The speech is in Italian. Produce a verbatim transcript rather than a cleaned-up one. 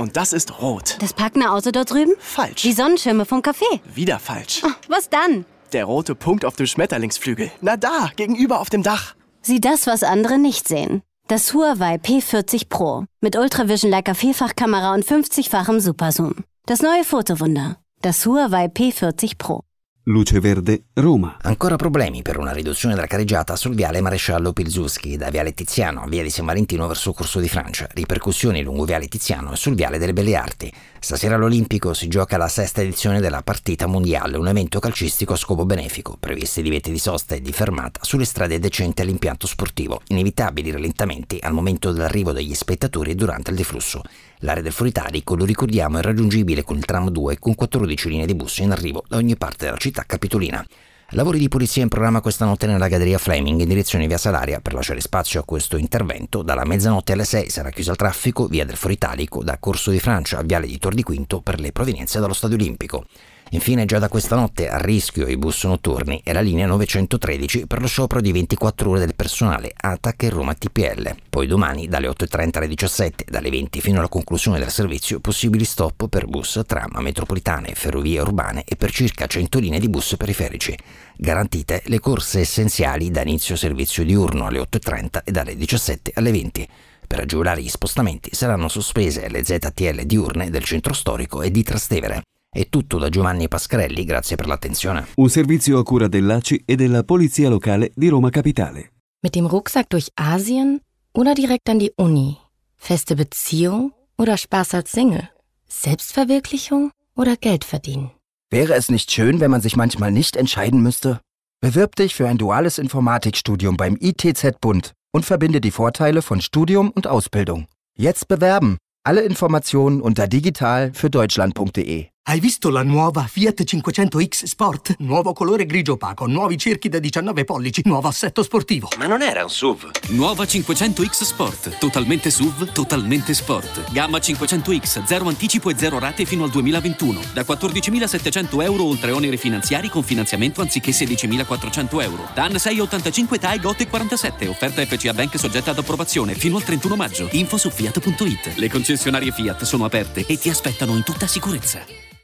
Und das ist rot. Das parkende Auto dort drüben? Falsch. Die Sonnenschirme vom Café? Wieder falsch. Oh, was dann? Der rote Punkt auf dem Schmetterlingsflügel. Na da, gegenüber auf dem Dach. Sieh das, was andere nicht sehen. Das Huawei P vierzig Pro. Mit Ultravision Leica Vielfachkamera und fünfzigfachem Superzoom. Das neue Fotowunder. Das Huawei P vierzig Pro. Luce Verde, Roma. Ancora problemi per una riduzione della carreggiata sul viale Maresciallo Pilsudski da viale Tiziano a via di San Valentino verso Corso di Francia, ripercussioni lungo viale Tiziano e sul viale delle Belle Arti. Stasera all'Olimpico si gioca la sesta edizione della Partita Mondiale, un evento calcistico a scopo benefico, previsti divieti di sosta e di fermata sulle strade adiacenti all'impianto sportivo, inevitabili rallentamenti al momento dell'arrivo degli spettatori e durante il deflusso. L'area del Foro Italico, lo ricordiamo, è raggiungibile con il tram due con quattordici linee di bus in arrivo da ogni parte della città capitolina. Lavori di pulizia in programma questa notte nella galleria Fleming in direzione via Salaria. Per lasciare spazio a questo intervento, dalla mezzanotte alle sei sarà chiusa al traffico via del Foro Italico da Corso di Francia a viale di Tor di Quinto per le provenienze dallo Stadio Olimpico. Infine, già da questa notte a rischio i bus notturni e la linea novecentotredici per lo sciopero di ventiquattro ore del personale A T A C e Roma T P L. Poi domani dalle otto e trenta alle diciassette, dalle venti fino alla conclusione del servizio, possibili stop per bus, tram, metropolitane, ferrovie urbane e per circa cento linee di bus periferici. Garantite le corse essenziali da inizio servizio diurno alle otto e trenta e dalle diciassette alle venti. Per agevolare gli spostamenti saranno sospese le Z T L diurne del centro storico e di Trastevere. È tutto da Giovanni Pascarelli, grazie per l'attenzione. Un servizio a cura dell'A C I e della Polizia Locale di Roma Capitale. Mit dem Rucksack durch Asien oder direkt an die Uni? Feste Beziehung oder Spaß als Single? Selbstverwirklichung oder Geld verdienen? Wäre es nicht schön, wenn man sich manchmal nicht entscheiden müsste? Bewirb dich für ein duales Informatikstudium beim I T Z-Bund und verbinde die Vorteile von Studium und Ausbildung. Jetzt bewerben! Alle Informationen unter digital für deutschland punkt de. Hai visto la nuova Fiat cinquecento X Sport? Nuovo colore grigio opaco, nuovi cerchi da diciannove pollici, nuovo assetto sportivo. Ma non era un S U V? Nuova cinquecento X Sport, totalmente S U V, totalmente sport. Gamma cinquecento X, zero anticipo e zero rate fino al duemilaventuno. Da quattordicimilasettecento euro oltre oneri finanziari con finanziamento anziché sedicimilaquattrocento euro. D A N sei ottantacinque T A E G otto e quarantasette. Offerta F C A Bank soggetta ad approvazione fino al trentuno maggio. Info su fiat punto it. Le concessionarie Fiat sono aperte e ti aspettano in tutta sicurezza.